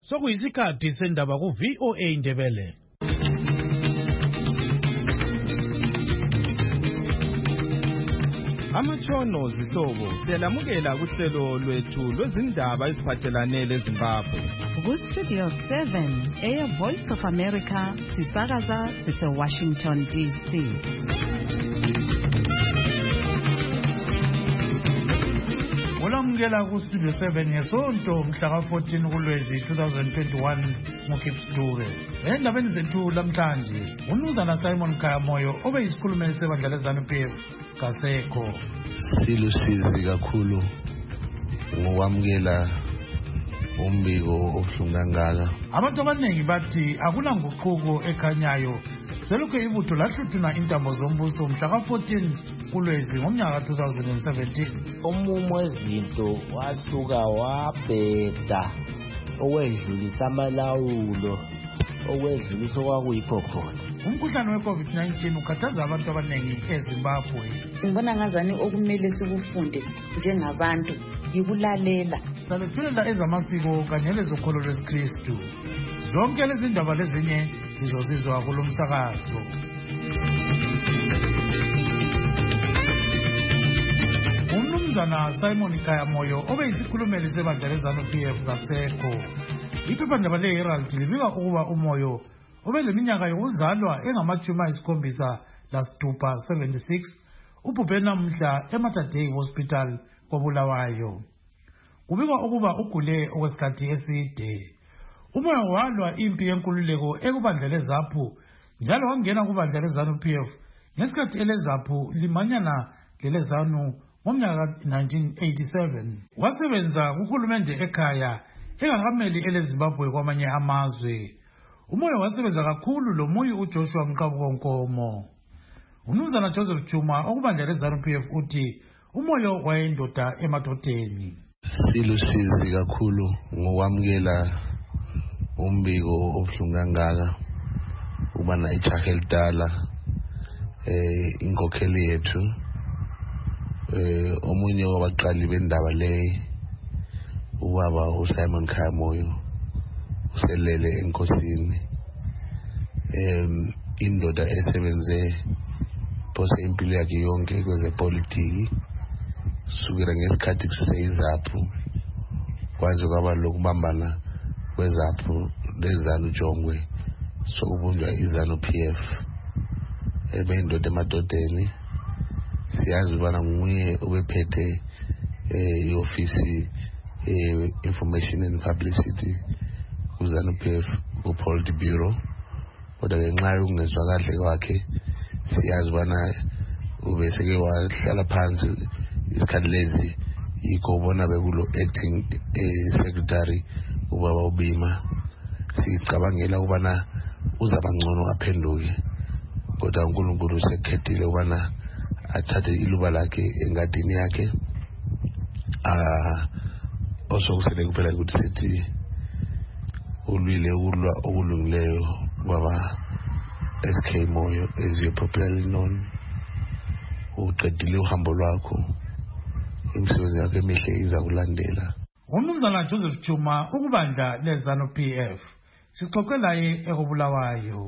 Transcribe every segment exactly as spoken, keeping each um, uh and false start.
Sokuyisikhathi sendaba ku V O A Indebele. Amatshono zihlobo siyalamukela kuhlelo lwethu lwezindaba eziphathelane leZimbabwe. Ku Studio seven, Air Voice of America, sisakaza sise Washington D C. Olamukela ku Studio seven ngesonto mhla ka fourteen kuLwezi twenty twenty-one ngoKipstube. Endabeni zethu lamhlanje, uMnumzana Simon Khayamoyo obeyisikhulumeli sebandla leZANU P F kasekho. Silusizi kakhulu ngokwamukela umbiko obuhlungu kangaka. Abantu abaningi bathi akunanguquko ekhanyayo selokhu ibutho lahluthuna intambo zombuso mhla ka fourteen kuLwezi ngomnyaka twenty seventeen. Umumo wezinto wasuka wabheda okwedlulisa amalawulo okwedlulisa okwakuyikho khona. Umkhuhlane we-COVID nineteen ukhathaza abantu abaningi eZimbabwe. Ngibona ngazani okumele sikufunde njengabantu yikulalela. Saluthulela ezamasiko kanye lezokholo lwesikristu. Zonke lezi ndaba lezinye lizozizwa kulo msakazo. Umnumzana Simon Khayamoyo obeyisikhulumeli sebandla leZANU P F kasekho. Iphephandaba le-Herald libika ukuba uMoyo obeleminyaka yokuzalwa engamajumi ayisikhombisa lasithupha seventy-six ubhubhe namhla eMatadei Hospital koBulawayo. Kubikwa ukuba ugule okwesikhathi eside. Umoyo walwa impi yenkululeko ekubandla leZAPU njalo wangena kubandla leZANU P F ngesikhathi eleZAPU limanyana leleZANU ngomnyaka nineteen eighty-seven. Wasebenza kuhulumende ekhaya engakameli eleZimbabwe kwamanye amazwe. Umoyo wasebenza kakhulu lomunye uJoshua Mqabonkomo. Umnumzana Joseph Chuma okubandla leZANU P F uthi umoyo wayindoda emadodeni. Silusizi kakhulu ngokwamukela umbiko obuhlungu kangaka ubana ijaha elidala eh inkokheli yethu eh omunye wabaqali bendaba le ubaba uSimon Khayamoyo uselele enkosini. Em indoda esebenze phose impilo yakhe yonke kwezepolitiki sukela ngesikhathi kuseyiZAPU kwaze kwaba lokubambana kweZAPU leZANU Jongwe sokubunjwa iZANU P F. Ebe indoda emadodeni siyazi ubana nguye obephethe eh iofisi eh Information and Publicity kuZANU P F ku-Polity Bureau. Kodwa ngenxa yokungezwa kahle kwakhe siyazi ubana ubeseke wahlala phansi isikhathi lezi yikho bona bekulo acting eh, secretary ubaba uBima. Sicabangela ubana uzabangcono aphenduke kodwa uNkulunkulu usekhethile ubana athathe iluba lakhe engadini yakhe. Ah osokusele kuphela ukuthi sithi ulwile ulwa okulungileyo baba S K Moyo as you popularly known. Uqedile uhambo lwakho imisebenzi yakhe emihle iza kulandela. Umnumzana Joseph Chuma ukubandla leZANU P F sixoxe laye ekubulawayo.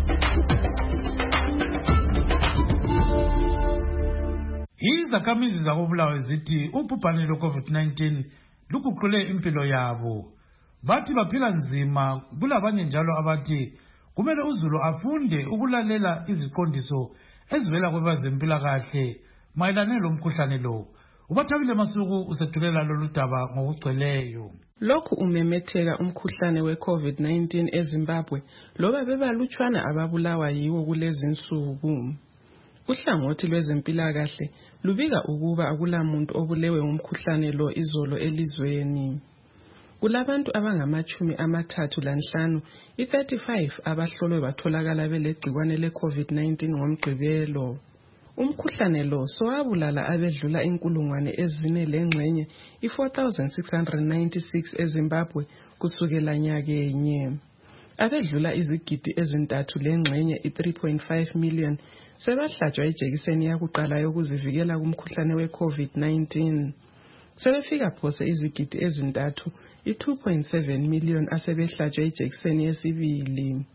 Izakhamizi zakobulawayo zithi ubhubhane lwe-COVID nineteen luguqule impilo yabo. Bathi baphila nzima kulabanye njalo abathi kumele uZulu afunde ukulalela iziqondiso ezivela kwabezempilakahle mayelana lomkhuhlane lo. Ubathabile Masuku usethulela lolu daba ngokugcweleyo. Lokhu umemetheka umkhuhlane we-COVID nineteen eZimbabwe loba bebalutshwana ababulawa yiwo kulezi insuku. Uhlangothi lwezempilakahle lubika ukuba akulamuntu obulewe umkhuhlane lo izolo elizweni. Kulabantu abangamachumi amathathu lanhlanu, i-thirty-five abahlolwe batholakala belegcikwane le-COVID nineteen ngomgqibelo. Umkhuhlane lo sowabulala abedlula inkulungwane ezine lengxenye i-four thousand six hundred ninety-six eZimbabwe kusukela nyakenye. Abedlula izigidi ezintathu lengxenye i-three point five million sebahlatshwa ijekiseni yakuqala yokuzivikela kumkhuhlane we-COVID nineteen. sebefika phose izigidi ezintathu i-two point seven million asebehlatshwe ijekiseni yesibili.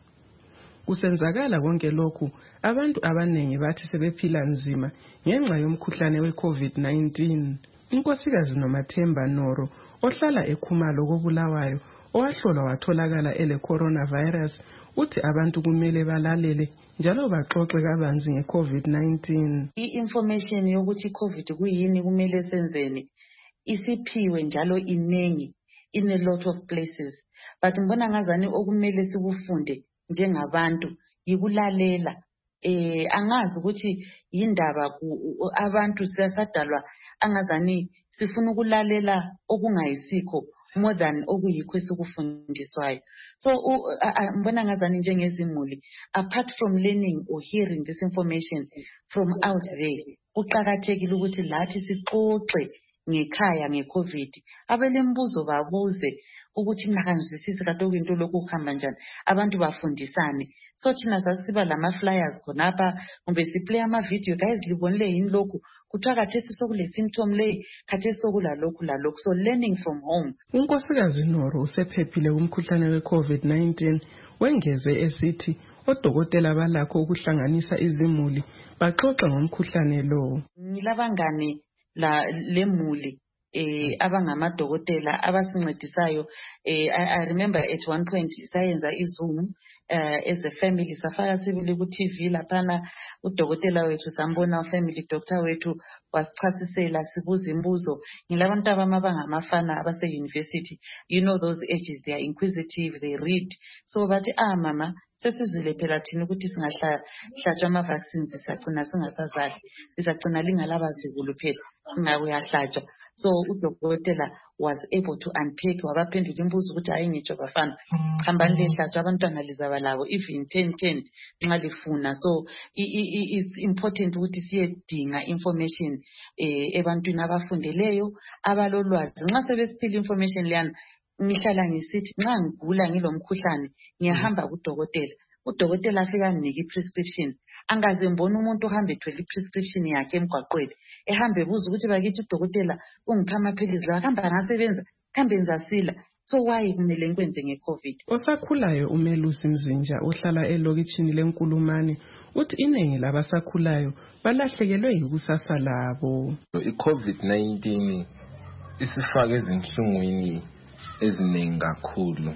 Kusenzakala konke lokhu, abantu abanengi bathi sebephila nzima ngenxa yomkhuhlane we-COVID nineteen. Inkosikazi Nomathemba Noro, ohlala eKhumalo koBulawayo, owahlolwa watholakala ele coronavirus, uthi abantu kumele balalele njalo baxoxe kabanzi nge-COVID nineteen. I-information yokuthi i-COVID kuyini kumele senzeni isiphiwe njalo inengi in a lot of places, but ngibona ngazani okumele sikufunde njengabantu yikulalela. Eh angazi ukuthi yindaba abantu siyasadalwa angazani sifuna ukulalela okungayisikho more than okuyikho esikufundiswayo. So ngibona ngazani njengezimuli, apart from learning or hearing this information from out there, uqhakathekile ukuthi lathi sixoxe ngekhaya ngeCovid. Abelembuzo babuze ukuthi mina kanjisisi kade kwinto lokhu kuhamba njani, abantu bafundisane. So thina sasiba lama flyers khonapha kumbe siplay ama video, guys libonile yini lokhu kuthiwa khathesi sokule symptom le, khathesi sokula lokhu la lokhu. So learning from home. Unkosikazi Noro usephephile umkhuhlane we-COVID nineteen, wengeze esithi odokotela balakho ukuhlanganisa izimuli baxoxe ngomkhuhlane lo. Ngilabangane la lemuli eh abangamadokotela abasincedisayo. eh I, I remember at one point sayenza iZoom uh, as a family, safaka sibili ku T V laphana udokotela wethu sambona, family doctor wethu wasichasisela sibuza imbuzo. Ngilabantu abamabangafana abase university, you know those ages, they are inquisitive, they read. So bathi ah mama sesizwile phela thina ukuthi singahlatshwa ama vaccines sisagcina singasazazi, sisagcina lingalabazukulu phela singakuyahlatshwa. So udokotela was able to unpack wabaphendula imbuzo ukuthi hayi ngitsho bafana hambani lehlatshwa abantwana lizaba labo even ten ten nxa lifuna. So it's important ukuthi siyedinga information eh ebantwini abafundeleyo abalolwazi. Nxa sebesiphila information leyana, ngihlala ngisithi nxa ngigula ngilomkhuhlane ngiyahamba kudokotela, udokotela afika anginike i-prescription. Angaze ngibone umuntu uhambe ethwele i-prescription yakhe emgwaqweni ehambe buza ukuthi bakithi udokotela ungipha amaphilisi la hamba ngasebenza kambe nzasila. So why kumele ngikwenze ngeCovid? Osakhulayo uMelusi Mzinja ohlala elokitshini leNkulumane uthi iningi labasakhulayo balahlekelwe yikusasa labo. I-COVID nineteen isifake ezinhlungwini eziningi kakhulu.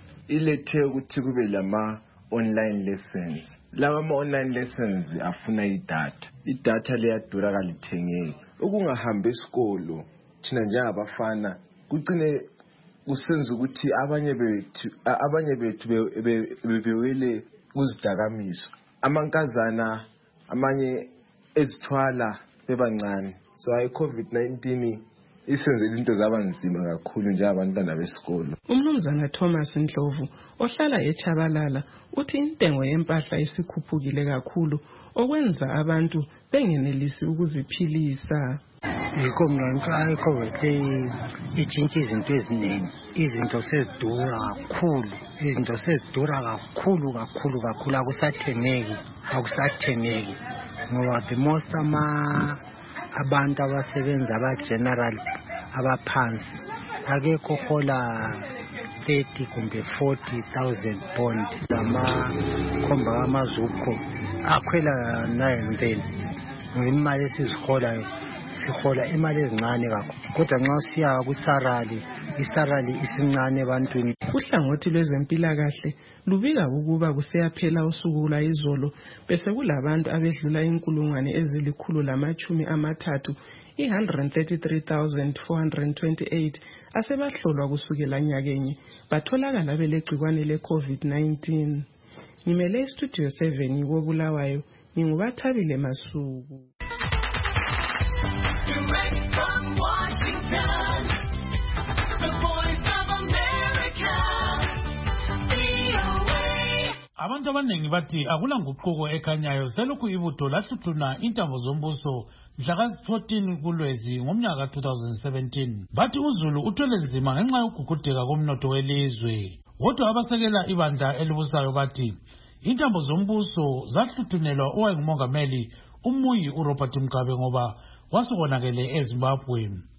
Ilethe ukuthi kube lama online lessons. Lawa ma online lessons afuna idatha. Idatha liyadura kalithengeki. Ukungahambi esikolo thina njengabafana kucine kusenza ukuthi abanye bethu abanye bethu bebewele kuzidakamizwa. Amankazana amanye ezithwala bebancane. So i-COVID nineteen isenze izinto zaba nzima kakhulu njengabantwana besikolo. Umnumzana Thomas Ndlovu ohlala eChabalala uthi intengo yempahla isikhuphukile kakhulu okwenza abantu bengenelisi ukuziphilisa. Yikho ngenxa ye-COVID itshintshe izinto eziningi, izinto sezidura kakhulu, izinto sezidura kakhulu kakhulu kakhulu akusathengeki, akusathengeki ngoba the most ama abantu abasebenza aba-general abaphansi akekho hola thirty kumbe forty thousand bond. Lamakhomba amazukho akhwela nine then imali esiziholayo sihola imali ezincane kakhulu, kodwa nxa siya kusarali isarali isincane ebantwini. Uhlangothi lwezempilakahle lubika ukuba kuseyaphela usuku la izolo bese kulabantu abedlula inkulungwane ezilikhulu lamachumi amathathu one hundred thirty-three thousand four hundred twenty-eight asebahlolwa kusukela nyakenye batholakala belegcikwane le-COVID nineteen. Ngimele istudio seven koBulawayo, ngingubathabile Masuku. Direct from Washington, the Voice of America, V O A. Abantu abaningi bathi akula nguquko ekhanyayo selokhu ibutho lahluthuna intambo zombuso mhla fourteen kuLwezi ngomnyaka two thousand seventeen. Bathi uZulu uthwele nzima ngenxa yokugugudeka komnotho welizwe. Kodwa abasekela ibandla elibusayo bathi intambo zombuso zahluthunelwa owayengumongameli uMuyi uRobert Mugabe ngoba wasukonakele eZimbabwe.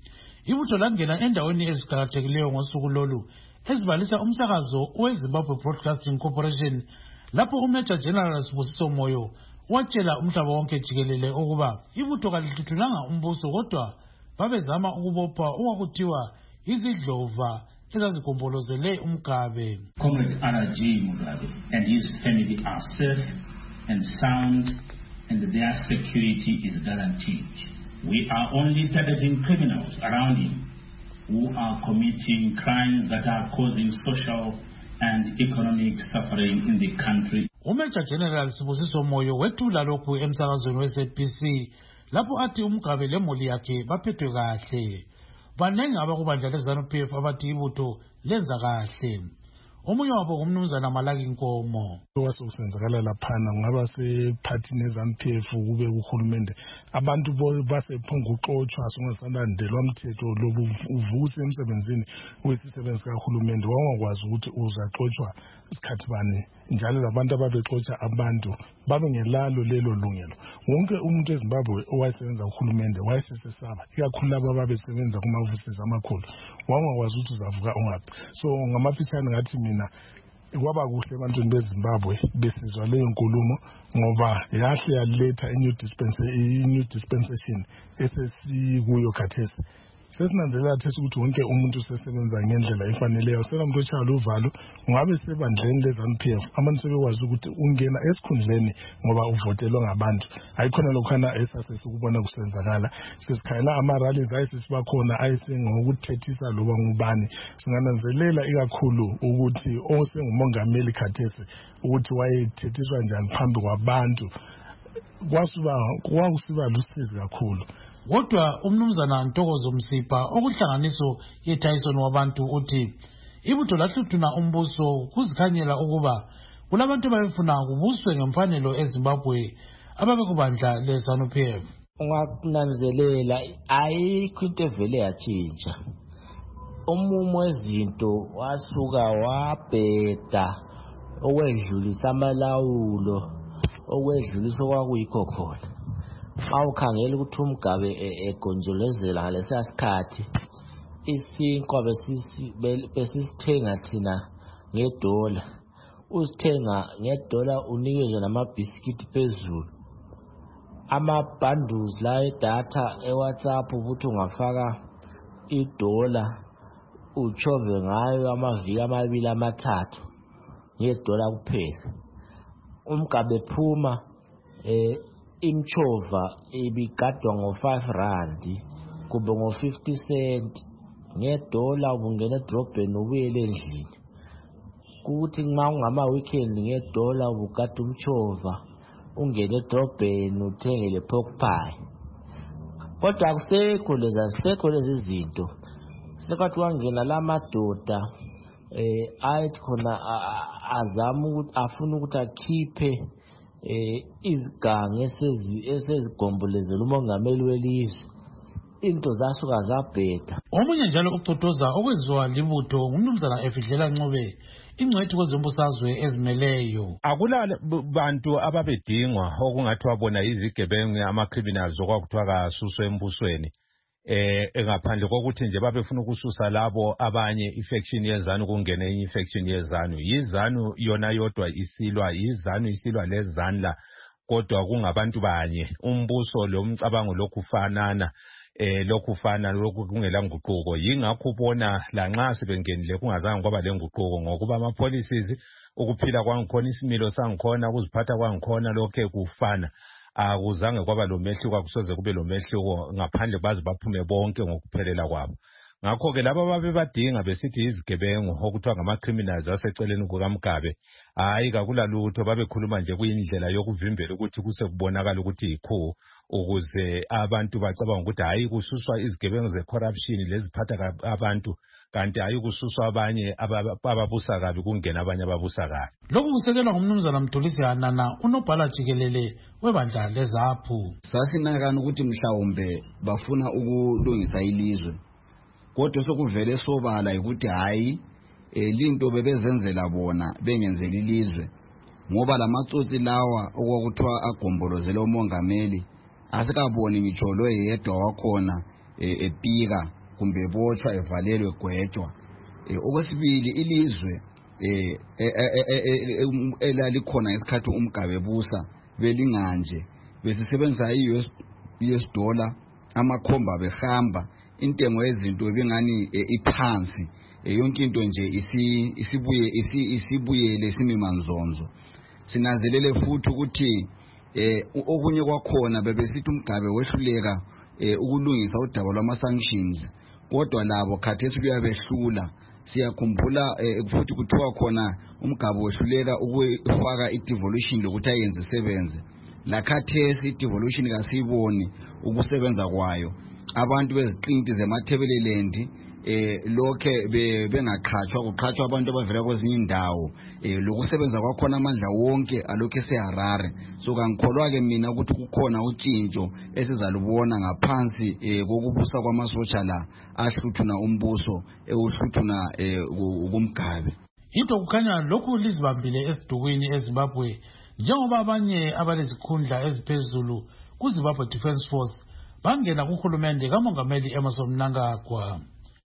ibutho langena endaweni eziqakathekileyo ngosuku lolu ezibalisa umsakazo weZimbabwe Broadcasting Corporation lapho uMajor General Sibusiso Moyo watshela umhlaba wonke jikelele ukuba ibutho kalithuthulanga umbuso kodwa babezama ukubopha okwakuthiwa izidlova ezazigombolozele umgabe. Comrade R J Mugabe and his family are safe and sound and their security is guaranteed. We are only targeting criminals around him who are committing crimes that are causing social and economic suffering in the country. uMajor General Sibusiso Moyo wethula lokhu emsakazweni we-Z B C lapho athi umgabe lemuli yakhe baphethwe kahle. Banengi abakubandla leZANU P F abathi ibutho lenza kahle. Omunye wabo ngumnumzana Malaki Nkomo. Wasenzakala laphana ngaba sephathini yeZANU P F kube uhulumende abantu basephunga uxoxwa songasandandelwa umthetho lobu uvuse emsebenzini wesisebenzi kahulumende wangakwazi ukuthi uzaxoxwa isikhathi bani njalo labantu ababexoxa abantu babe ngelalo lelo lungelo. Wonke umuntu eZimbabwe owayesebenza uhulumende wayesesesaba ikakhulu labo ababesebenza kumavusisi amakhulu wangakwazi ukuthi uzavuka ungaphi. So ngamafitshane ngathi mina kwaba kuhle ebantwini beZimbabwe besizwa leyo nkulumo ngoba yahle yaletha i-new dispensation i-new dispensation esesikuyo khathesi. Sesinanzelela thesi ukuthi wonke umuntu usesebenza ngendlela efaneleyo. Senamuntu ochaya uvalo ungabe sebandleni leZANU P F abantu sebekwazi ukuthi ungena esikhundleni ngoba uvotelwe ngabantu. Ayikhona lokhana esasesukubona kusenzakala. Sesikhayela ama-rallies ayesesibakhona ayesengokutethisa loba ngubani. Singananzelela ikakhulu ukuthi osengumongameli khathesi ukuthi wayethethiswa njani phambi kwabantu. Kwasuba kwakusiba lusizi kakhulu. Kodwa umnumzana Ntokozo Msipha okuhlanganiso yeTyson wabantu uthi ibutho lahluthuna umbuso kuzikhanyela ukuba kulabantu abafuna kubuswe ngemfanelo eZimbabwe ababekubandla leZANU P F. Ungakunanzelela ayikho into evele yatshintsha. Umumo wezinto wasuka wabheda okwedlulisa amalawulo okwedlulisa okwakuyikho khona. Awukhangela ukuthi umgabe egonjolezela ngalesa sikhathi isinkwa besisithenga thina ngedola usithenga ngedola unikezwe namabhiskiti phezulu ama-bundles la edatha eWhatsApp ukuthi ungafaka idola uchove ngayo amaviki amabili amathathu ngedola kuphela. Umgabe phuma eh imchova ibigadwa ngo-five rand kube ngo-fifty cent ngedola ubungena edrobheni ubuyele endlini. Kuthi nxa ungama-weekend ngedola ubugada umchova ungene edrobheni uthenge le pork pie. Kodwa akusekho lezi azisekho lezi zinto. Sekathi wangena la madoda eh ayithi khona azama ukuthi afuna ukuthi akhiphe eh izigange esezigombolezela umongameli welizwe into zasuka zabheda. Omunye njalo uCotoza okwenziwa libutho ngumnumzana Efidlela Ncube ingcwethi kwezombusazwe ezimeleyo. Akula bantu ababedingwa okungathi wabona izigebengu ama-criminals okwakuthiwa kasuswe embusweni eh engaphandle kokuthi nje babefuna ukususa labo abanye infection yezanu kungene infection yezanu. Yizanu yona yodwa isilwa yizanu isilwa lezanla kodwa kungabantu banye. Umbuso lo mcabango lokufanana eh lokufana lokhu kungela nguquko. Yingakho ubona la nxa sebengenile kungazange kwaba lenguquko ngokuba ama policies ukuphila kwangikhona isimilo sangikhona ukuziphatha kwangikhona lokho kufana. Akuzange kwaba lo mehluko akusoze kube lo mehluko ngaphandle bazi baphume bonke ngokuphelela kwabo. Ngakho ke laba babebadinga besithi izigebengu okuthiwa ngama-criminals aseceleni kukaMgabe hayi kakula lutho babekhuluma nje kuyindlela yokuvimbela ukuthi kuse kubonakala ukuthi yikho ukuze abantu bacabanga ukuthi hayi kususwa izigebengu ze-corruption leziphatha abantu kanti hayi kususwa abanye ababusa kabi kungena abanye ababusa kabi. Lokhu kusekelwa ngumnumzana Mdulisi Hanana unobhala jikelele webandla leZAPHU. Sasinakana ukuthi mhlawumbe bafuna ukulungisa ilizwe kodwa sokuvele sobala ukuthi hayi elinto bebezenzela bona bengenzela ilizwe ngoba lamatsotsi lawa okwakuthiwa agombolozela umongameli asikaboni ngitsho lo yedwa wakhona epika kumbe botshwa evalelwe gwetshwa. Okwesibili ilizwe eh elalikhona ngesikhathi uMgabe busa belinganje besisebenza i-U S dollar amakhomba behamba intengo yezinto ebengani iphansi yonke into nje isibuye isibuyele simimanzonzo. Sinazelele futhi ukuthi eh okunye kwakhona bebesithi uMgabe wehluleka ukulungisa udaba lwama sanctions kodwa labo khathesi kuyabehlula. Siyakhumbula futhi kuthiwa khona uMgabe wehluleka ukufaka i-devolution lokuthi ayenze isebenze. La khathesi i-devolution kasiyiboni ukusebenza kwayo. Abantu beziqinti zemathebeleland eh lokhe bengaqhatshwa kuqhatshwa abantu abavela kwezinye indawo eh lokusebenza kwakhona amandla wonke alokhe seHarare. So kangikholwa ke mina ukuthi kukhona utshintsho esizalubona ngaphansi kokubusa kwamasotsha la ahluthuna umbuso ehluthuna ukumgabe. Into kukhanya lokhu lizibambile esidukwini eZimbabwe njengoba abanye abalezikhundla eziphezulu kuZimbabwe Defence Force bangena kuhulumende kaMongameli Emmerson Mnangagwa.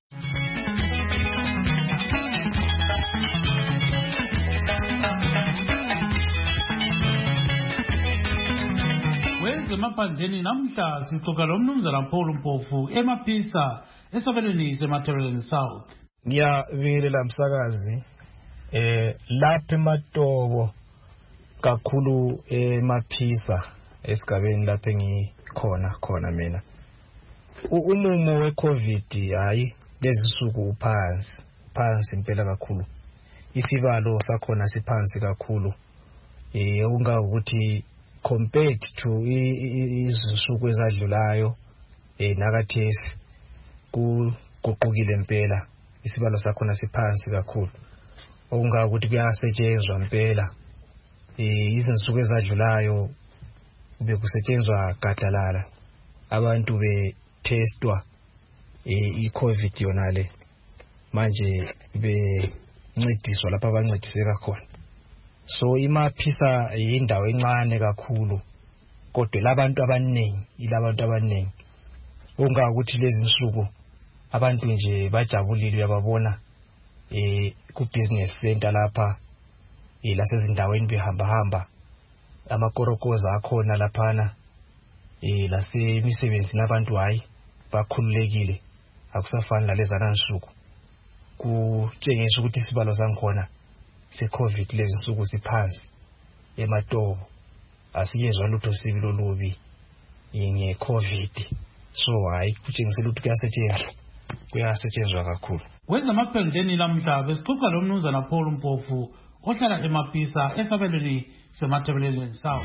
Emaphandleni namhla sixoxa lomnumzana Paul Mpofu emaphisa esabelweni seMatabeleland South. Ngiyabingelela msakazi eh lapha eMatobo kakhulu emaphisa esigabeni lapha engikhona khona mina. Umumo weCovid hayi lezinsuku uphansi phansi impela kakhulu. Isibalo sakhona siphansi kakhulu. Eh unga ukuthi compared to izinsuku ezadlulayo eh nakathesi kuguqukile impela isibalo sakhona siphansi kakhulu okunga ukuthi kuyasetshenzwa impela eh izinsuku ezadlulayo bekusetshenzwa gadalala abantu be testwa eh iCovid yonale manje bencediswa lapha abancediseka khona. So imaphisa yindawo encane kakhulu kodwa labantu abaningi ilabantu abaningi unga ukuthi lezi nsuku abantu nje bajabulile uyababona eh ku business center lapha eh lasezindaweni behamba hamba amakorokoza akhona laphana eh lasemisebenzi nabantu hayi bakhululekile akusafani lalezana nsuku kutshengisa ukuthi isibalo sankhona seCovid lezi nsuku siphansi eMatobo asiyezwa lutho sibi lolubi ngeCovid. So hayi kutshengisela ukuthi kuyasetshenzwa kuyasetshenzwa kakhulu. Kwezamaphandleni lamhla besixoxa lomnumzana Paul Mpofu ohlala emaphisa esabelweni seMatabeleland South.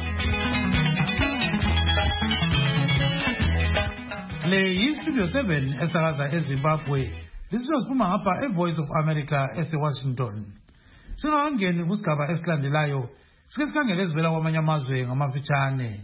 Le yiStudio seven esakaza eZimbabwe. Lisizosipuma ngapha eVoice of America eseWashington. Singangeni kusigaba esilandelayo sike sikhangele ezivela kwamanye amazwe ngamafitshane.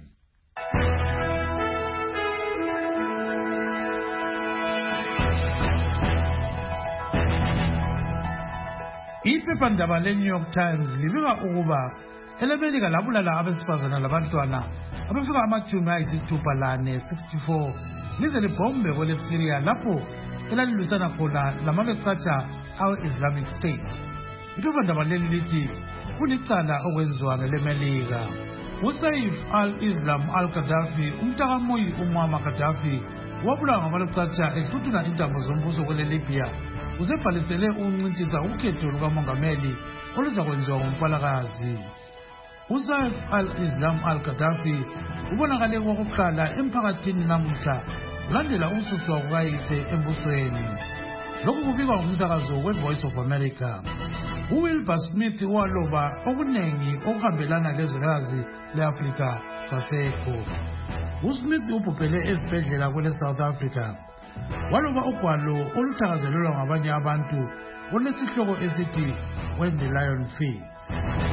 Iphephandaba leNew York Times libika ukuba eleMelika labulala abesifazana labantwana abafika amajumi ayisithupha lane sixty-four lize libhombe kweleSyria lapho elalilisana khona lamabecatsha awe-Islamic State. Iphephandaba leli lithi kulicala okwenziwa ngeleMelika. uSaif al-Islam al-Gaddafi umntakamoyi uMuammar Gaddafi wabulawa ngamabecatsha ehluthuna intambo zombuso kweleLibya uzebhalisele ukuncintisa ukhetho lukamongameli oluzakwenziwa ngoMpalakazi. uSaif al-Islam al-Gaddafi ubonakale kokuqala emphakathini namuhla kulandela ukususwa kukayise embusweni. Lokhu kubikwa ngumsakazo weVoice of America. uWilbur Smith waloba okunengi okuhambelana lezwekazi leAfrika sasekho. uSmith ubhubhele esibhedlela kwele South Africa. Waloba ugwalo oluthakazelelwa ngabanye abantu olesihloko esithi When the Lion Feeds.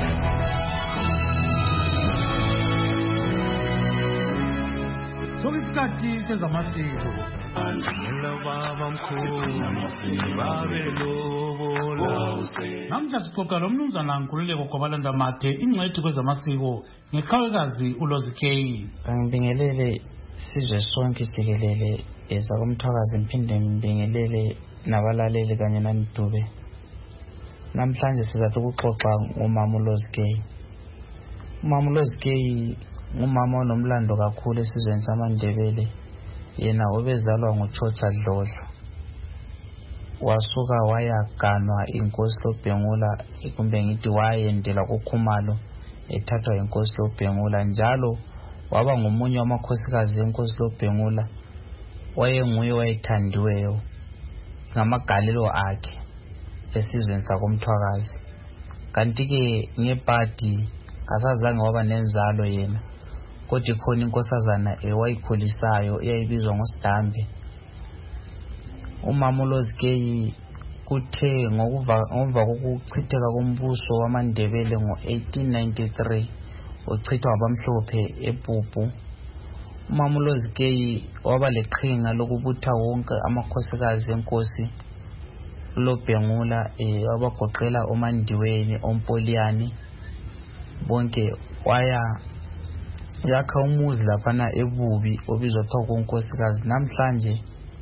Sokisikhathi sezamasiko. Namhla sixoxa lomnumzana Nkululeko Gwabalanda Mathe ingcwethi kwezamasiko ngeqhawekazi uLozikeyi. Angibingelele sizwe sonke jikelele ezakumthwakazi ngiphinde ngibingelele nabalaleli kanye nanidube. Namhlanje sizathi ukuxoxa ngomama uLozgay. Umama uLozgay ngumama onomlando kakhulu esizweni samaNdebele. Yena obezalwa nguChocha Dlodlo. Wasuka wayaganwa inkosi loBhengula kumbe ngithi wayendela kuKhumalo ethathwa inkosi loBhengula njalo waba ngomunye wamakhosikazi enkosi loBhengula wayenguye wayethandiweyo ngamagalelo akhe esizweni sakomthwakazi. Kanti ke ngebhadi kasazange waba nenzalo yena kodwa ikhona inkosazana ewayikhulisayo eyayibizwa ngoSidambe. Umama uLozgay kuthe ngokuva kokuchitheka kombuso wamaNdebele ngo-eighteen ninety-three uchithwa abamhlophe ePupu. Umama uLozgay waba leqhinga lokubutha wonke amakhosikazi enkosi loBhengula wabagoqela oMandiweni, oMpoliyani bonke waya yakha umuzi laphana eBubi obizwa kuthiwa kunkosikazi. Namhlanje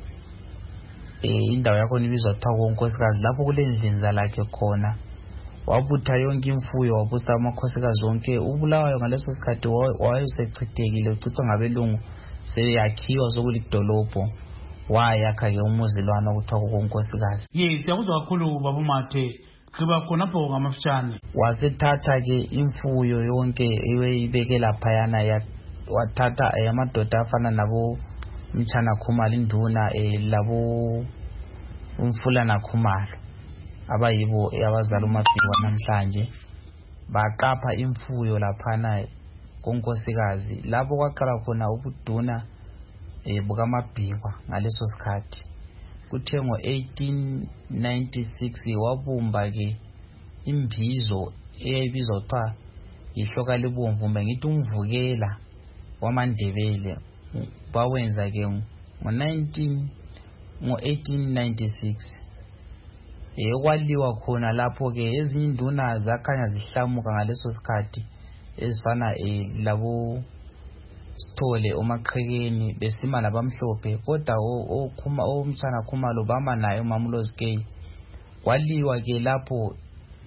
eh indawo yakho ibizwa kuthiwa kunkosikazi lapho kulendlinza lakhe khona. Wabutha yonke imfuyo wabusa amakhosikazi wonke. Ubulawayo ngaleso sikhathi wayesechithekile uchithwa ngabelungu sebeyakhiwa sokulidolobho wayakha ke umuzilwana okuthiwa kunkosikazi. Yes, siyakuzwa kakhulu baba Mathe. Kuba khonapho ngamafishane wasethatha ke imfuyo yonke eyibeke laphayana ya wathatha amadoda afana nabo Mchana Khumalo induna labo umfulana Khumalo abayibo abazala uMabhikwa namhlanje baqapha imfuyo laphana kunkosikazi lapho kwaqala khona ubuduna bukaMabhikwa ngaleso sikhathi. Kuthe ngo-eighteen ninety-six wabumba ke imbizo eyayibizwa kuthiwa ihloka libomvu kumbe ngithi umvukela wamaNdebele bawenza ke ngo-nineteen ngo-eighteen ninety-six. Ekwaliwa khona lapho ke ezinye induna zakhanya zihlamuka ngaleso sikhathi ezifana labo Sithole uMaqhekeni besima labamhlophe kodwa okhuma omtshana Khumalo bama naye umama uLozgay. Kwaliwa ke lapho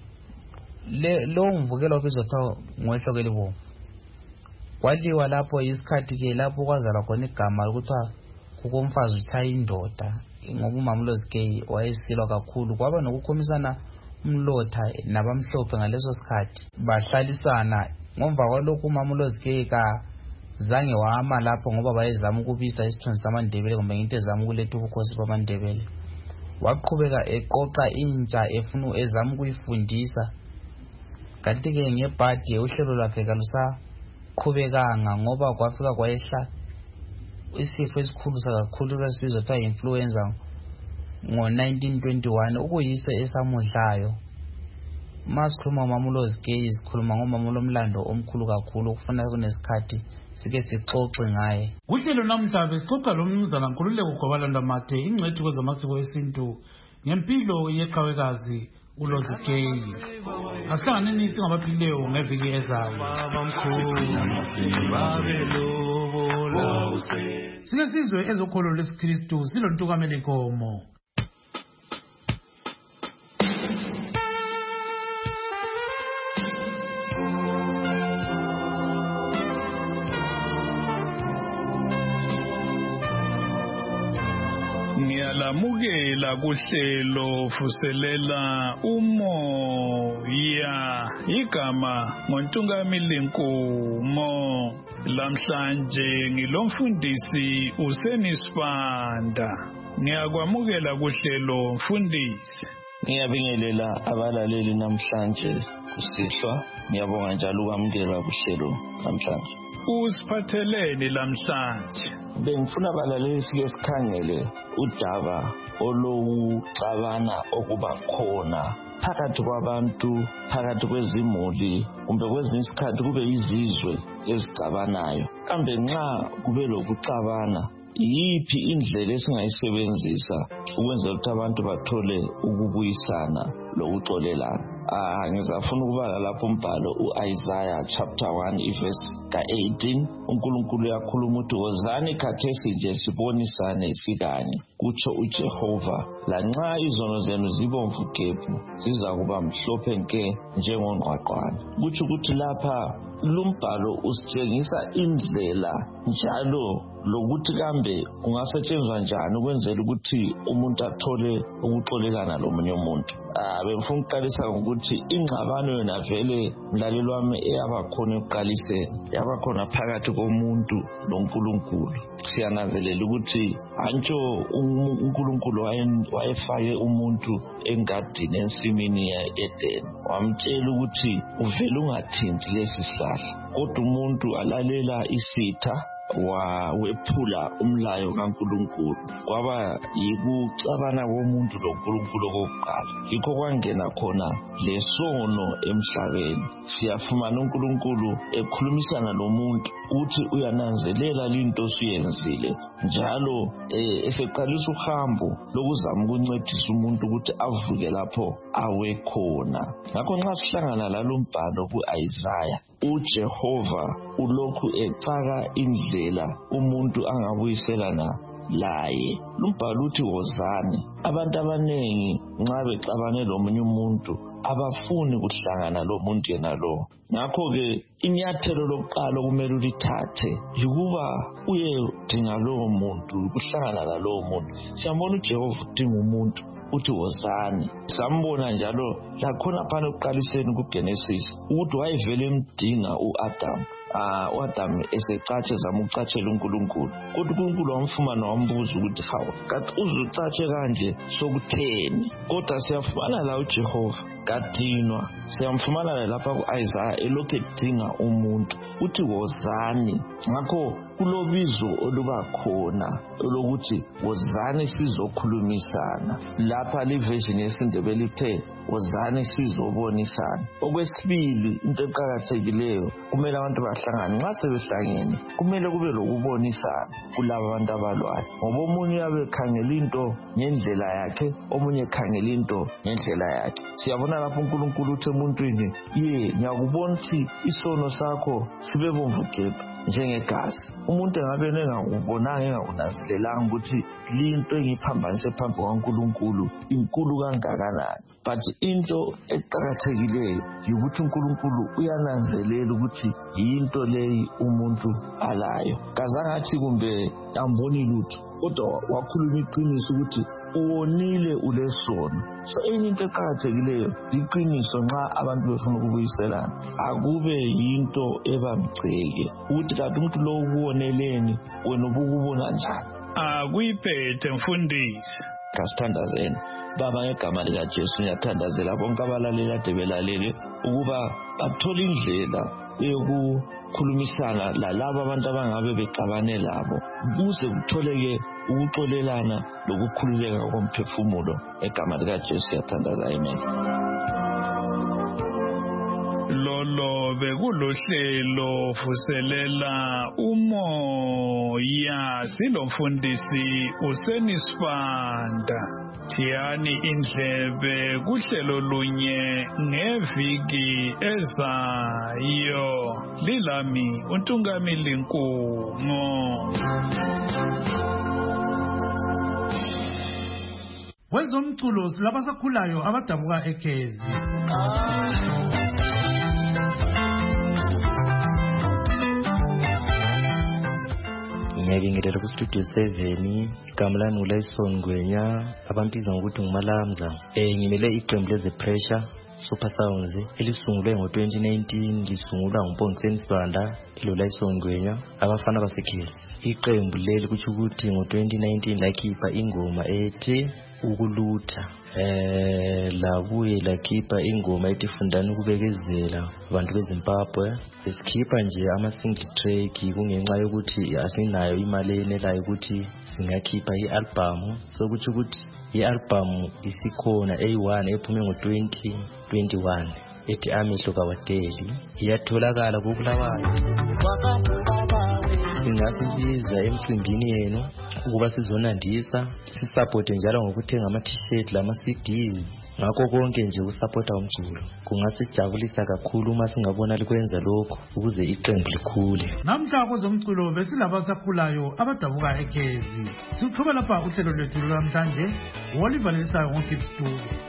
le lo mvukelo obizwa kuthiwa ngwehloke libomvu. Kwaliwa lapho isikhathi ke lapho kwazalwa khona igama ukuthiwa kukomfazi utshaya indoda ngoba umama uLozgay wayesilwa kakhulu. Kwaba nokukhomisana umlotha nabamhlophe ngaleso sikhathi bahlalisana. Ngomva kwalokho umama uLozgay ka zange wama lapho ngoba bayezama ukubisa isithunzi samaNdebele kumbe ngithi ezama ukuletha ubukhosi bamaNdebele. Waqhubeka eqoqa intsha efuna ezama ukuyifundisa. Kanti ke ngebhadi uhlelo lwakhe kalusaqhubekanga ngoba kwafika kwayehla isifo esikhulu kakhulu sasizwe kuthiwa influenza ngo-nineteen twenty-one ukuyiso esamudlayo. Masikhuluma ngomama uLozgay sikhuluma ngomama lomlando omkhulu kakhulu ukufuna kunesikhathi sike sixoxe ngaye. Kuhlelo namhla besixoxa lo mnumzana Nkululeko Gwabalanda Mathe ingcwethi kwezamasiko esintu ngempilo yeqhawekazi uLozgay. Asihlanganeni singabaphilileyo ngeviki ezayo. Sike sizwe ezokholo lesiKristu silontukamela inkomo. Ngiyalamukela kuhlelo vuselela umoya igama ngoNtungamili Nkomo. Lamhlanje ngilomfundisi uSenisibanda. Ngiyakwamukela kuhlelo mfundisi. Ngiyabingelela abalaleli namhlanje kusihlwa. Ngiyabonga njalo ukwamukela kuhlelo namhlanje. Usiphatheleni lamhlanje? Bengifuna abalaleli sike sikhangele udaba olokuxabana okuba khona phakathi kwabantu, phakathi kwezimuli kumbe kwezinye isikhathi kube izizwe ezixabanayo. Kambe nxa kube lokuxabana yiphi indlela esingayisebenzisa ukwenzela ukuthi abantu bathole ukubuyisana lokuxolelana? ah ngizafuna ukubala lapho umbhalo uIsaiah chapter one verse ka eighteen. uNkulunkulu uyakhuluma uthi wozani khathesi nje sibonisane sikanye kutsho uJehova, lanxa izono zenu zibomvu gebhu zizakuba mhlophe nke njengongqwaqwane. Kutsho ukuthi lapha lumbhalo usitshengisa indlela njalo lokuthi kambe kungasetshenzwa njani ukwenzela ukuthi umuntu athole ukuxolelana lomunye umuntu. Ah bengifuna ukuqalisa ngokuthi ingxabano yona vele mlalelo wami eyabakhona ekuqaliseni yabakhona phakathi komuntu noNkulunkulu. Siyananzelela ukuthi antsho uNkulunkulu wayefake umuntu engadini ensimini yeEden, wamtshela ukuthi uvele ungathinti lesi sihlahla, kodwa umuntu alalela isitha wawephula umlayo kaNkulunkulu. Kwaba yikuxabana komuntu loNkulunkulu okokuqala, yikho kwangena khona lesono emhlabeni. Siyafumana uNkulunkulu ekhulumisana nomuntu uthi uyananzelela into osuyenzile, njalo eseqalisa uhambo lokuzama ukuncedisa umuntu ukuthi avuke lapho awe khona. Ngakho nxa sihlangana lalo mbhalo kuIsaiah, uJehova ulokhu exaka indlela umuntu angabuyiselana laye. Lumbhalo uthi wozani. Abantu abanengi nxa bexabane lomunye umuntu abafuni ukuhlangana lo muntu yena lo. Ngakho ke inyathelo lokuqala kumele ulithathe yikuba uye dinga lo muntu, ukuhlangana lalo muntu. Siyambona uJehova udinga umuntu uthi wozani. Sambona njalo lakhona phana ekuqaliseni kuGenesis ukuthi wayevele emdinga uAdam. Ah uAdam esecatshe zama ukucatshela uNkulunkulu, kodwa uNkulunkulu wamfumana wambuza ukuthi hawu kathi uzucatshe kanje sokutheni. Kodwa siyafumana la uJehova kadinwa, siyamfumana lapha kuIsaiah elokhu edinga umuntu uthi wozani. Ngakho kulobizo oluba khona lokuthi wozani sizokhulumisana. Lapha liversion yesiNdebele ithe wozani sizobonisana. Okwesibili, into eqhakathekileyo kumele abantu bahlangane. Nxa sebehlangene kumele kube lokubonisana kulabo abantu abalwayo, ngoba omunye uyabe ekhangela into ngendlela yakhe, omunye ekhangela into ngendlela yakhe. Siyabona lapho uNkulunkulu uthi emuntwini, ye ngiyakubona ukuthi isono sakho sibe bomvu gebhu njengegazi. Umuntu engabe engakubonanga engakunanzelelanga ukuthi linto engiphambanise phambi kwaNkulunkulu inkulu kangakanani. But into eqhakathekileyo yikuthi uNkulunkulu uyananzelela ukuthi yinto leyi umuntu alayo. Kazange athi kumbe amboni lutho, kodwa wakhuluma iqiniso ukuthi uwonile ulesono. So enye into eqhakathekileyo iqiniso. Nxa abantu befuna ukubuyiselana akube yinto ebamgceke ukuthi kanti umuntu lo ukuwoneleni wena ubukubona njani. Akuyiphethe mfundisi. Kasithandazeni baba ngegama likaJesu ngiyathandazela bonke abalaleli ade belalele ukuba bathole indlela yokukhulumisana lalabo abantu abangabe bexabane labo, kuze kutholeke ukuxolelana lokukhululeka komphefumulo. Egama likaJesu ngiyathandaza, amen. Lolo bekulohlelo vuselela umoya, silomfundisi uSenisibanda. Thiyani indlebe kuhlelo lunye ngeviki ezayo. Lilami uNtungamili Nkungo. Kwezomculo silabasakhulayo abadabuka eKezi. Ngiyabingelela ku-studio seven. Igama lami nguLayson Ngwenya, abambiza ngokuthi nguMalamza. Eh ngimele iqembu leze Pressure Super Sounds elisungulwe ngo twenty nineteen, lisungulwa nguMpongiseni Sibanda ilo Layson Ngwenya, abafana baseKezi. Iqembu leli kuthi ukuthi ngo twenty nineteen lakhipha ingoma ethi ukulutha. Eh labuye lakhipha ingoma ethi fundani ukubekezela abantu beZimbabwe. Sikhipha nje ama single track kungenxa yokuthi asinayo imali enelayo ukuthi singakhipha ialbum. So kuthi ukuthi ialbum isikhona A one ephume ngo twenty twenty-one ethi Amehlo kaWateli, iyatholakala kuBulawayo. Singasibiza emcimbini yenu ukuba sizonandisa, sisupport njalo ngokuthenga ama t-shirt lama C Ds ngakho konke nje usapota umculo. Kungasijabulisa kakhulu uma singabona likwenza lokho ukuze iqembu likhule. Namhla kwezomculo besilabasakhulayo abadabuka ekhezi. Siqhubela lapha uhlelo lwethu namhlanje. Oliver Lelisayo ngoKipstudio.